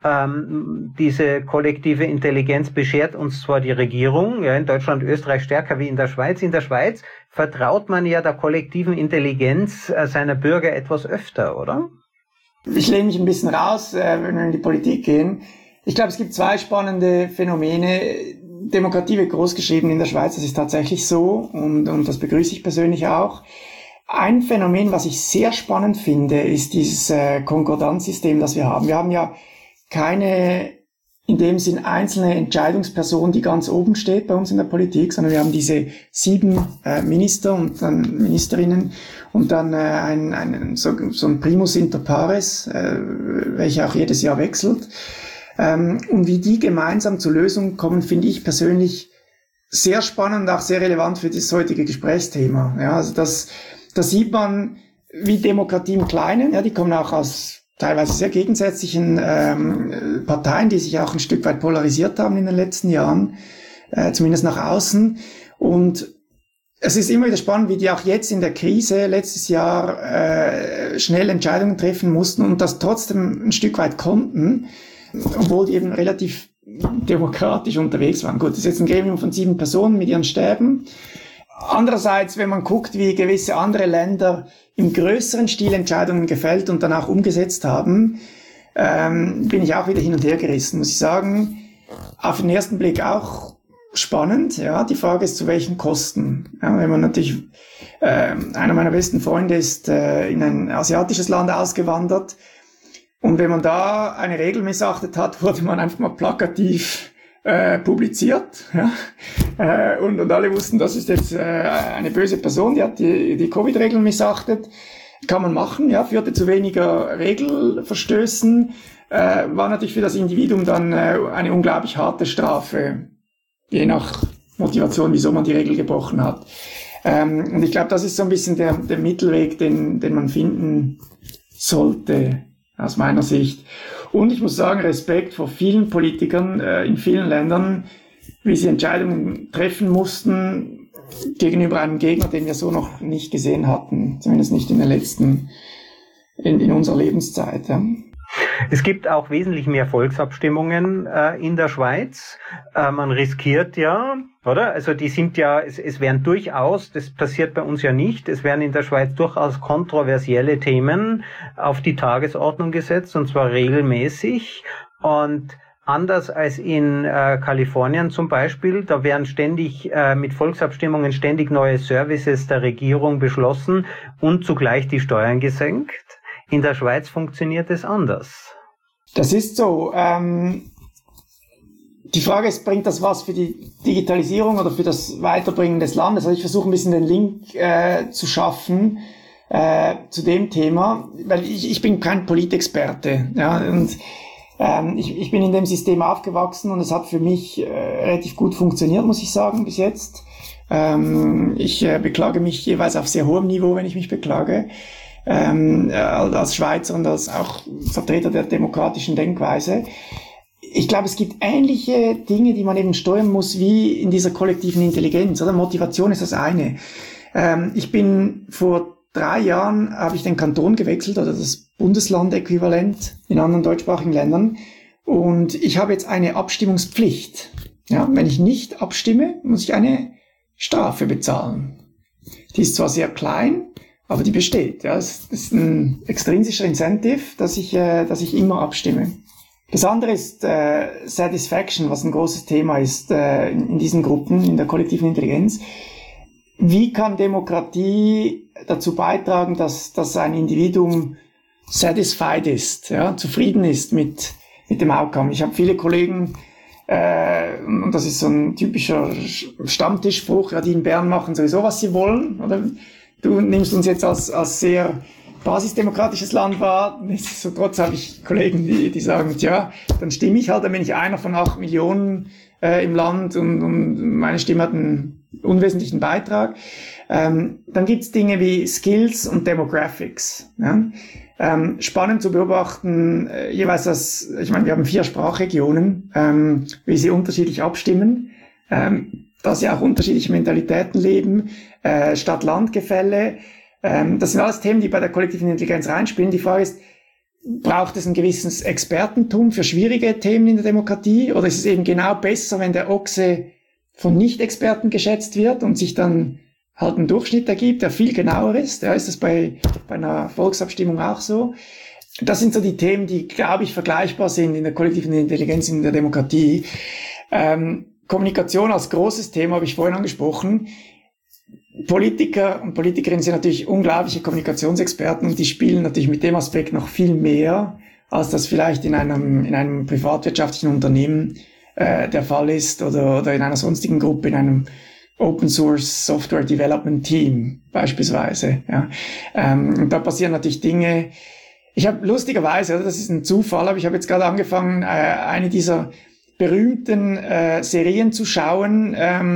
Ähm, diese kollektive Intelligenz beschert uns zwar die Regierung, ja, in Deutschland, Österreich stärker wie in der Schweiz. In der Schweiz vertraut man ja der kollektiven Intelligenz äh, seiner Bürger etwas öfter, oder? Ich lehne mich ein bisschen raus, äh, wenn wir in die Politik gehen. Ich glaube, es gibt zwei spannende Phänomene. Demokratie wird großgeschrieben in der Schweiz, das ist tatsächlich so und, und das begrüße ich persönlich auch. Ein Phänomen, was ich sehr spannend finde, ist dieses äh, Konkordanzsystem, das wir haben. Wir haben ja keine in dem Sinn einzelne Entscheidungsperson, die ganz oben steht bei uns in der Politik, sondern wir haben diese sieben äh, Minister und dann Ministerinnen und dann äh, ein, ein, so, so ein Primus inter pares, äh, welcher auch jedes Jahr wechselt. Ähm, und wie die gemeinsam zu Lösungen kommen, finde ich persönlich sehr spannend und auch sehr relevant für das heutige Gesprächsthema. Ja, also das, da sieht man, wie Demokratie im Kleinen, ja, die kommen auch aus teilweise sehr gegensätzlichen ähm, Parteien, die sich auch ein Stück weit polarisiert haben in den letzten Jahren, äh, zumindest nach außen. Und es ist immer wieder spannend, wie die auch jetzt in der Krise letztes Jahr äh, schnell Entscheidungen treffen mussten und das trotzdem ein Stück weit konnten, obwohl die eben relativ demokratisch unterwegs waren. Gut, das ist jetzt ein Gremium von sieben Personen mit ihren Stäben. Andererseits, wenn man guckt, wie gewisse andere Länder im größeren Stil Entscheidungen gefällt und dann auch umgesetzt haben, ähm, bin ich auch wieder hin und her gerissen, muss ich sagen. Auf den ersten Blick auch spannend, ja. Die Frage ist, zu welchen Kosten. Ja, wenn man natürlich, äh, einer meiner besten Freunde ist äh, in ein asiatisches Land ausgewandert und wenn man da eine Regel missachtet hat, wurde man einfach mal plakativ Äh, publiziert, ja, äh, und, und alle wussten, das ist jetzt äh, eine böse Person, die hat die, die Covid-Regeln missachtet. Kann man machen, ja, führte zu weniger Regelverstößen, äh, war natürlich für das Individuum dann äh, eine unglaublich harte Strafe, je nach Motivation, wieso man die Regel gebrochen hat. Ähm, und ich glaube, das ist so ein bisschen der, der Mittelweg, den, den man finden sollte, aus meiner Sicht. Und ich muss sagen, Respekt vor vielen Politikern äh, in vielen Ländern, wie sie Entscheidungen treffen mussten gegenüber einem Gegner, den wir so noch nicht gesehen hatten, zumindest nicht in den letzten, in, in unserer Lebenszeit. Ja. Es gibt auch wesentlich mehr Volksabstimmungen äh, in der Schweiz. Äh, man riskiert ja, oder? Also die sind ja, es, es werden durchaus, das passiert bei uns ja nicht, es werden in der Schweiz durchaus kontroversielle Themen auf die Tagesordnung gesetzt, und zwar regelmäßig. Und anders als in äh, Kalifornien zum Beispiel, da werden ständig äh, mit Volksabstimmungen ständig neue Services der Regierung beschlossen und zugleich die Steuern gesenkt. In der Schweiz funktioniert es anders. Das ist so. Ähm, die Frage ist, bringt das was für die Digitalisierung oder für das Weiterbringen des Landes? Also ich versuche ein bisschen den Link äh, zu schaffen äh, zu dem Thema, weil ich, ich bin kein Politexperte. Ja, und ähm, ich, ich bin in dem System aufgewachsen und es hat für mich äh, relativ gut funktioniert, muss ich sagen, bis jetzt. Ähm, ich äh, beklage mich jeweils auf sehr hohem Niveau, wenn ich mich beklage. Ähm, als Schweizer und als auch Vertreter der demokratischen Denkweise. Ich glaube, es gibt ähnliche Dinge, die man eben steuern muss, wie in dieser kollektiven Intelligenz, oder? Motivation ist das eine. Ähm, ich bin vor drei Jahren, habe ich den Kanton gewechselt, oder das Bundesland-Äquivalent in anderen deutschsprachigen Ländern, und ich habe jetzt eine Abstimmungspflicht. Ja, wenn ich nicht abstimme, muss ich eine Strafe bezahlen. Die ist zwar sehr klein, aber die besteht. Ja, es ist ein extrinsischer Incentive, dass ich, äh, dass ich immer abstimme. Das andere ist äh, Satisfaction, was ein großes Thema ist äh, in, in diesen Gruppen, in der kollektiven Intelligenz. Wie kann Demokratie dazu beitragen, dass, dass ein Individuum satisfied ist, ja, zufrieden ist mit, mit dem Outcome? Ich habe viele Kollegen, äh, und das ist so ein typischer Stammtischspruch, ja, die in Bern machen sowieso, was sie wollen, oder? Du nimmst uns jetzt als, als sehr basisdemokratisches Land wahr. Nichtsdestotrotz habe ich Kollegen, die, die sagen, tja, dann stimme ich halt, dann bin ich einer von acht Millionen äh, im Land und, und meine Stimme hat einen unwesentlichen Beitrag. Ähm, dann gibt's Dinge wie Skills und Demographics. Ja? Ähm, spannend zu beobachten, äh, jeweils das, ich meine, wir haben vier Sprachregionen, ähm, wie sie unterschiedlich abstimmen. Ähm, da sie auch unterschiedliche Mentalitäten leben, äh, Stadt-Land-Gefälle. Ähm, das sind alles Themen, die bei der kollektiven Intelligenz reinspielen. Die Frage ist, braucht es ein gewisses Expertentum für schwierige Themen in der Demokratie? Oder ist es eben genau besser, wenn der Ochse von Nicht-Experten geschätzt wird und sich dann halt ein Durchschnitt ergibt, der viel genauer ist? Ja, ist das bei, bei einer Volksabstimmung auch so? Das sind so die Themen, die, glaube ich, vergleichbar sind in der kollektiven Intelligenz in der Demokratie. Ähm, Kommunikation als großes Thema habe ich vorhin angesprochen. Politiker und Politikerinnen sind natürlich unglaubliche Kommunikationsexperten und die spielen natürlich mit dem Aspekt noch viel mehr als das vielleicht in einem, in einem privatwirtschaftlichen Unternehmen äh, der Fall ist oder, oder in einer sonstigen Gruppe, in einem Open Source Software Development Team beispielsweise. Ja. Ähm, und da passieren natürlich Dinge. Ich habe lustigerweise, also das ist ein Zufall, aber ich habe jetzt gerade angefangen, äh, eine dieser berühmten äh, Serien zu schauen,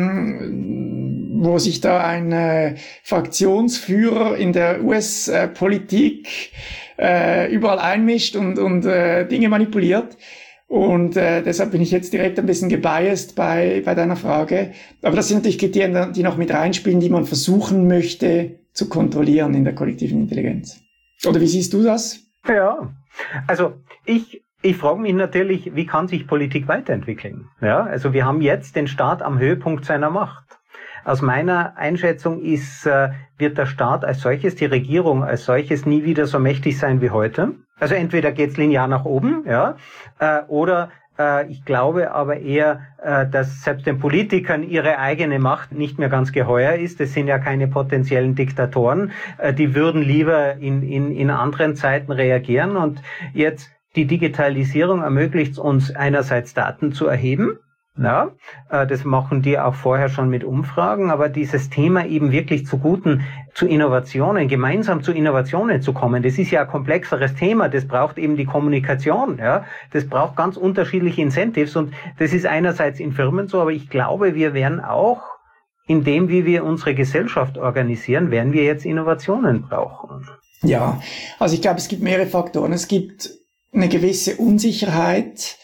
ähm, wo sich da ein äh, Fraktionsführer in der U S-Politik äh, überall einmischt und, und äh, Dinge manipuliert. Und äh, deshalb bin ich jetzt direkt ein bisschen gebiased bei, bei deiner Frage. Aber das sind natürlich Kriterien, die noch mit reinspielen, die man versuchen möchte zu kontrollieren in der kollektiven Intelligenz. Oder wie siehst du das? Ja, also ich ich frage mich natürlich, wie kann sich Politik weiterentwickeln? Ja, also wir haben jetzt den Staat am Höhepunkt seiner Macht. Aus meiner Einschätzung ist, äh, wird der Staat als solches, die Regierung als solches nie wieder so mächtig sein wie heute. Also entweder geht's linear nach oben, ja, äh, oder äh, ich glaube aber eher, äh, dass selbst den Politikern ihre eigene Macht nicht mehr ganz geheuer ist. Das sind ja keine potenziellen Diktatoren. Äh, die würden lieber in, in, in anderen Zeiten reagieren. Und jetzt die Digitalisierung ermöglicht uns einerseits Daten zu erheben. Ja, äh, das machen die auch vorher schon mit Umfragen, aber dieses Thema eben wirklich zu guten, zu Innovationen, gemeinsam zu Innovationen zu kommen, das ist ja ein komplexeres Thema, das braucht eben die Kommunikation, ja, das braucht ganz unterschiedliche Incentives und das ist einerseits in Firmen so, aber ich glaube, wir werden auch in dem, wie wir unsere Gesellschaft organisieren, werden wir jetzt Innovationen brauchen. Ja, also ich glaube, es gibt mehrere Faktoren. Es gibt eine gewisse Unsicherheit,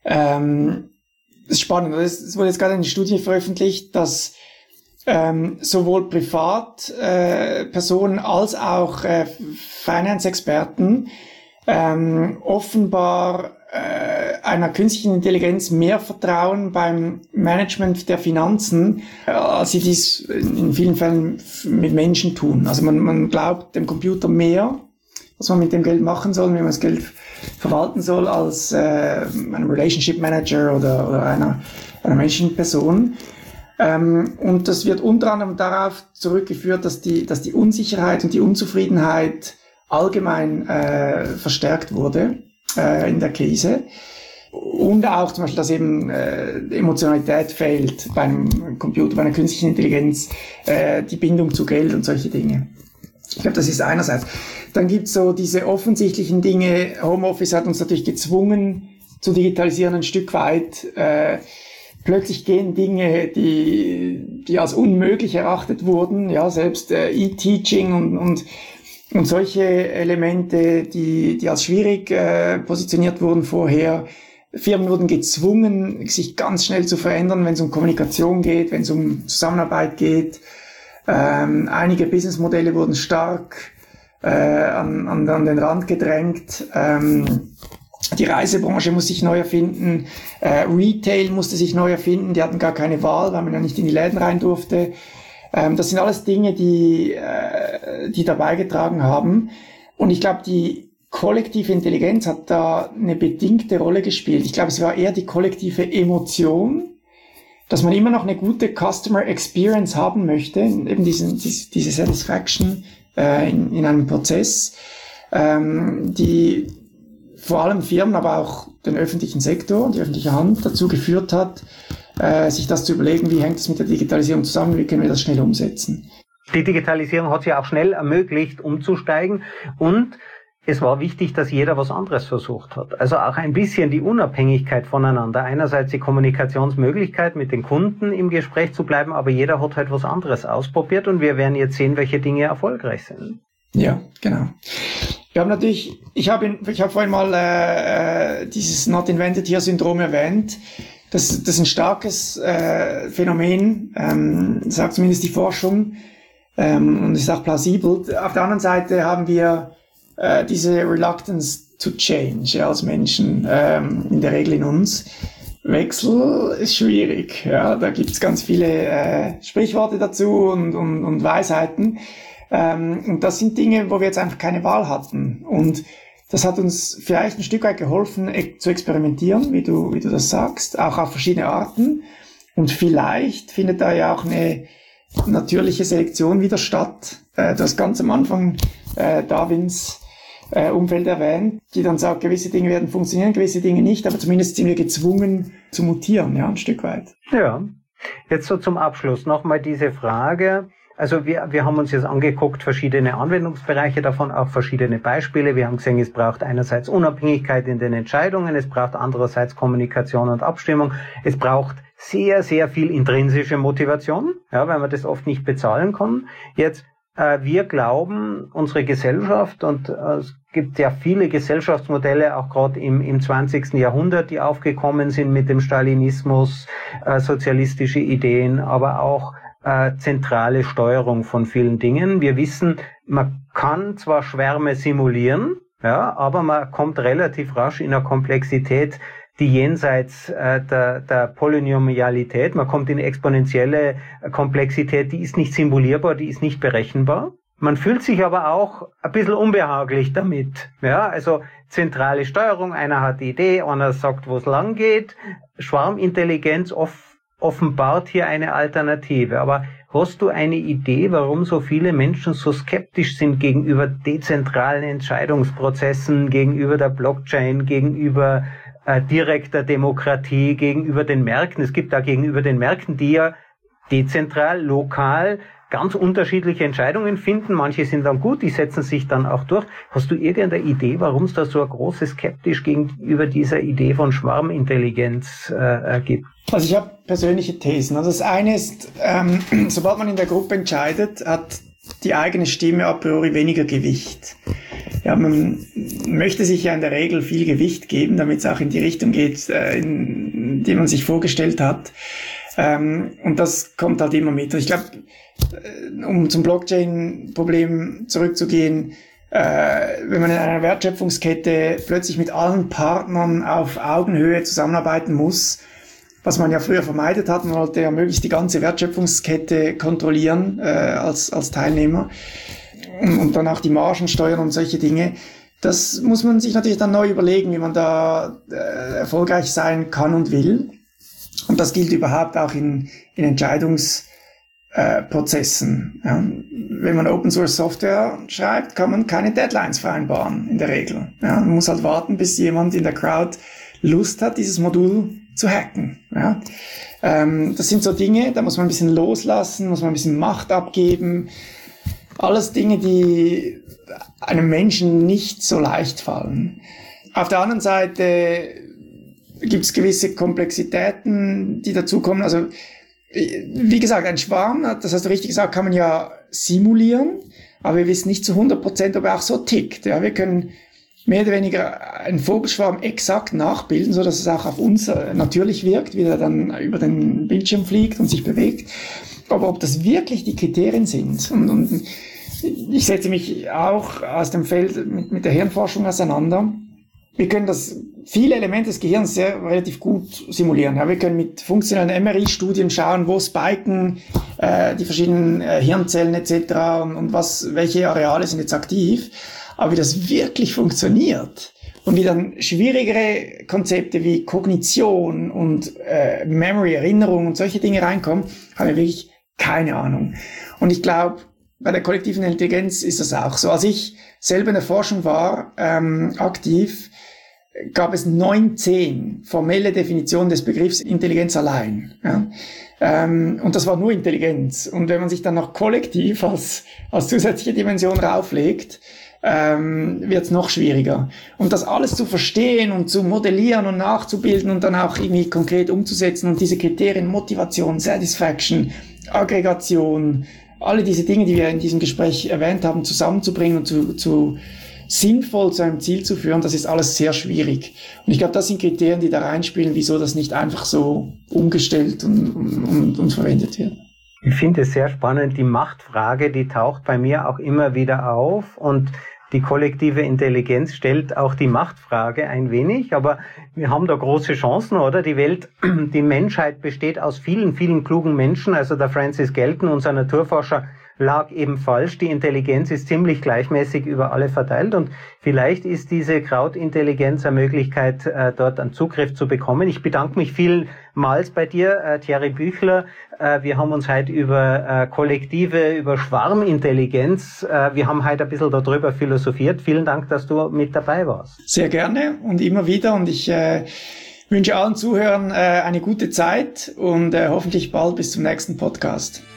ähm, das ist spannend, es wurde jetzt gerade eine Studie veröffentlicht, dass ähm, sowohl Privatpersonen äh, als auch äh, Finance-Experten ähm, offenbar äh, einer künstlichen Intelligenz mehr vertrauen beim Management der Finanzen, äh, als sie dies in vielen Fällen mit Menschen tun. Also man, man glaubt dem Computer mehr, was man mit dem Geld machen soll, wie man das Geld verwalten soll, als äh, einem Relationship Manager oder, oder einer, einer menschlichen Person. Ähm, und das wird unter anderem darauf zurückgeführt, dass die, dass die Unsicherheit und die Unzufriedenheit allgemein äh, verstärkt wurde äh, in der Krise. Und auch zum Beispiel, dass eben äh, Emotionalität fehlt bei einem Computer, bei einer künstlichen Intelligenz, äh, die Bindung zu Geld und solche Dinge. Ich glaube, das ist einerseits. Dann gibt's so diese offensichtlichen Dinge. Homeoffice hat uns natürlich gezwungen zu digitalisieren ein Stück weit. Äh, plötzlich gehen Dinge, die die als unmöglich erachtet wurden, ja, selbst äh, E-Teaching und und und solche Elemente, die die als schwierig äh, positioniert wurden vorher. Firmen wurden gezwungen, sich ganz schnell zu verändern, wenn es um Kommunikation geht, wenn es um Zusammenarbeit geht. Ähm, einige Businessmodelle wurden stark äh, an, an, an den Rand gedrängt. Ähm, die Reisebranche muss sich neu erfinden. Äh, Retail musste sich neu erfinden. Die hatten gar keine Wahl, weil man ja nicht in die Läden rein durfte. Ähm, das sind alles Dinge, die, äh, die da beigetragen haben. Und ich glaube, die kollektive Intelligenz hat da eine bedingte Rolle gespielt. Ich glaube, es war eher die kollektive Emotion, dass man immer noch eine gute Customer Experience haben möchte, eben diese, diese, diese Satisfaction äh, in, in einem Prozess, ähm, die vor allem Firmen, aber auch den öffentlichen Sektor, die öffentliche Hand dazu geführt hat, äh, sich das zu überlegen, wie hängt es mit der Digitalisierung zusammen, wie können wir das schnell umsetzen. Die Digitalisierung hat es ja auch schnell ermöglicht, umzusteigen und es war wichtig, dass jeder was anderes versucht hat. Also auch ein bisschen die Unabhängigkeit voneinander. Einerseits die Kommunikationsmöglichkeit, mit den Kunden im Gespräch zu bleiben, aber jeder hat halt was anderes ausprobiert und wir werden jetzt sehen, welche Dinge erfolgreich sind. Ja, genau. Wir haben natürlich, ich habe ich habe vorhin mal äh, dieses Not Invented Here Syndrom erwähnt. Das, das ist ein starkes äh, Phänomen, ähm, sagt zumindest die Forschung, ähm, und ist auch plausibel. Auf der anderen Seite haben wir äh, diese Reluctance to change, ja, als Menschen, ähm, in der Regel in uns. Wechsel ist schwierig, ja, da gibt's ganz viele äh, Sprichworte dazu und, und, und Weisheiten. Ähm, und das sind Dinge, wo wir jetzt einfach keine Wahl hatten. Und das hat uns vielleicht ein Stück weit geholfen, e- zu experimentieren, wie du, wie du das sagst, auch auf verschiedene Arten. Und vielleicht findet da ja auch eine natürliche Selektion wieder statt. Äh, du hast ganz am Anfang äh, Darwins äh, Umfeld erwähnt, die dann sagt, gewisse Dinge werden funktionieren, gewisse Dinge nicht, aber zumindest sind wir gezwungen zu mutieren, ja, ein Stück weit. Ja, jetzt so zum Abschluss nochmal diese Frage. Also wir, wir haben uns jetzt angeguckt, verschiedene Anwendungsbereiche davon, auch verschiedene Beispiele. Wir haben gesehen, es braucht einerseits Unabhängigkeit in den Entscheidungen, es braucht andererseits Kommunikation und Abstimmung, es braucht sehr, sehr viel intrinsische Motivation, ja, weil man das oft nicht bezahlen kann. Jetzt, äh, wir glauben, unsere Gesellschaft, und äh, es gibt ja viele Gesellschaftsmodelle, auch gerade im, im zwanzigsten Jahrhundert, die aufgekommen sind mit dem Stalinismus, äh, sozialistische Ideen, aber auch Äh, zentrale Steuerung von vielen Dingen. Wir wissen, man kann zwar Schwärme simulieren, ja, aber man kommt relativ rasch in eine Komplexität, die jenseits äh, der, der Polynomialität, man kommt in eine exponentielle Komplexität, die ist nicht simulierbar, die ist nicht berechenbar. Man fühlt sich aber auch ein bisschen unbehaglich damit. Ja, also zentrale Steuerung, einer hat die Idee, einer sagt, wo es lang geht. Schwarmintelligenz oft offenbart hier eine Alternative. Aber hast du eine Idee, warum so viele Menschen so skeptisch sind gegenüber dezentralen Entscheidungsprozessen, gegenüber der Blockchain, gegenüber äh, direkter Demokratie, gegenüber den Märkten? Es gibt da gegenüber den Märkten, die ja dezentral, lokal ganz unterschiedliche Entscheidungen finden. Manche sind dann gut, die setzen sich dann auch durch. Hast du irgendeine Idee, warum es da so eine große Skeptisch gegenüber dieser Idee von Schwarmintelligenz äh, gibt? Also ich habe persönliche Thesen. Also das eine ist, ähm, sobald man in der Gruppe entscheidet, hat die eigene Stimme a priori weniger Gewicht. Ja, man möchte sich ja in der Regel viel Gewicht geben, damit es auch in die Richtung geht, äh, in die man sich vorgestellt hat. Ähm, und das kommt halt immer mit. Ich glaube, um zum Blockchain-Problem zurückzugehen, äh, wenn man in einer Wertschöpfungskette plötzlich mit allen Partnern auf Augenhöhe zusammenarbeiten muss, was man ja früher vermeidet hat, man wollte ja möglichst die ganze Wertschöpfungskette kontrollieren äh, als, als Teilnehmer und, und dann auch die Margen steuern und solche Dinge. Das muss man sich natürlich dann neu überlegen, wie man da äh, erfolgreich sein kann und will. Und das gilt überhaupt auch in, in Entscheidungsprozessen. Äh, ja. Wenn man Open Source Software schreibt, kann man keine Deadlines vereinbaren, in der Regel. Ja. Man muss halt warten, bis jemand in der Crowd Lust hat, dieses Modul zu hacken. Ja. Ähm, das sind so Dinge, da muss man ein bisschen loslassen, muss man ein bisschen Macht abgeben. Alles Dinge, die einem Menschen nicht so leicht fallen. Auf der anderen Seite gibt es gewisse Komplexitäten, die dazukommen. Also, wie gesagt, ein Schwarm, das hast du richtig gesagt, kann man ja simulieren, aber wir wissen nicht zu hundert Prozent, ob er auch so tickt. Ja, wir können mehr oder weniger einen Vogelschwarm exakt nachbilden, so dass es auch auf uns natürlich wirkt, wie er dann über den Bildschirm fliegt und sich bewegt. Aber ob das wirklich die Kriterien sind, und, und ich setze mich auch aus dem Feld mit, mit der Hirnforschung auseinander. Wir können das, viele Elemente des Gehirns sehr relativ gut simulieren. Ja, wir können mit funktionellen M R I-Studien schauen, wo spiken äh, die verschiedenen äh, Hirnzellen et cetera und, und was, welche Areale sind jetzt aktiv. Aber wie das wirklich funktioniert und wie dann schwierigere Konzepte wie Kognition und äh, Memory, Erinnerung und solche Dinge reinkommen, haben wir wirklich keine Ahnung. Und ich glaube, bei der kollektiven Intelligenz ist das auch so. Als ich selber in der Forschung war, ähm, aktiv, gab es neunzehn formelle Definitionen des Begriffs Intelligenz allein. Ja. Ähm, und das war nur Intelligenz. Und wenn man sich dann noch kollektiv als, als zusätzliche Dimension rauflegt, ähm, wird es noch schwieriger. Und das alles zu verstehen und zu modellieren und nachzubilden und dann auch irgendwie konkret umzusetzen und diese Kriterien, Motivation, Satisfaction, Aggregation, alle diese Dinge, die wir in diesem Gespräch erwähnt haben, zusammenzubringen und zu, zu sinnvoll zu einem Ziel zu führen, das ist alles sehr schwierig. Und ich glaube, das sind Kriterien, die da reinspielen, wieso das nicht einfach so umgestellt und, und, und verwendet wird. Ich finde es sehr spannend, die Machtfrage, die taucht bei mir auch immer wieder auf und die kollektive Intelligenz stellt auch die Machtfrage ein wenig, aber wir haben da große Chancen, oder? Die Welt, die Menschheit besteht aus vielen, vielen klugen Menschen. Also der Francis Galton, unser Naturforscher, lag eben falsch. Die Intelligenz ist ziemlich gleichmäßig über alle verteilt und vielleicht ist diese Krautintelligenz eine Möglichkeit, äh, dort einen Zugriff zu bekommen. Ich bedanke mich vielmals bei dir, äh, Thierry Büchler. Äh, wir haben uns heute über äh, kollektive, über Schwarmintelligenz, äh, wir haben heute ein bisschen darüber philosophiert. Vielen Dank, dass du mit dabei warst. Sehr gerne und immer wieder und ich äh, wünsche allen Zuhörern äh, eine gute Zeit und äh, hoffentlich bald bis zum nächsten Podcast.